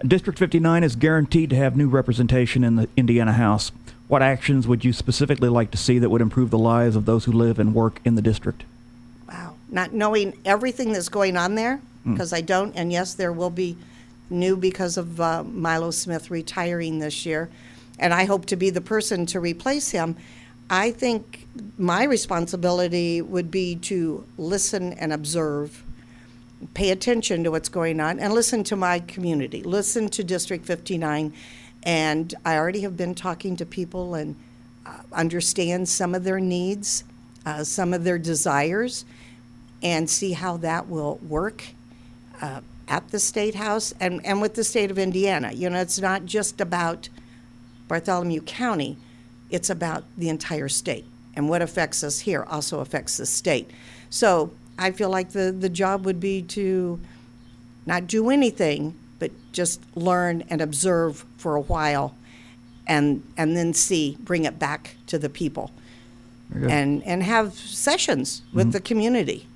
District 59 is guaranteed to have new representation in the Indiana House. What actions would you specifically like to see that would improve the lives of those who live and work in the district? Wow. Not knowing everything that's going on there, because I don't, and yes, there will be new because of Milo Smith retiring this year, and I hope to be the person to replace him. I think my responsibility would be to listen and observe, pay attention to what's going on, and listen to my community, listen to District 59. And I already have been talking to people and understand some of their needs, some of their desires, and see how that will work at the State House and with the state of Indiana. You know, it's not just about Bartholomew County, it's about the entire state. And what affects us here also affects the state. So I feel like the job would be to not do anything, but just learn and observe for a while and then bring it back to the people and have sessions with the community.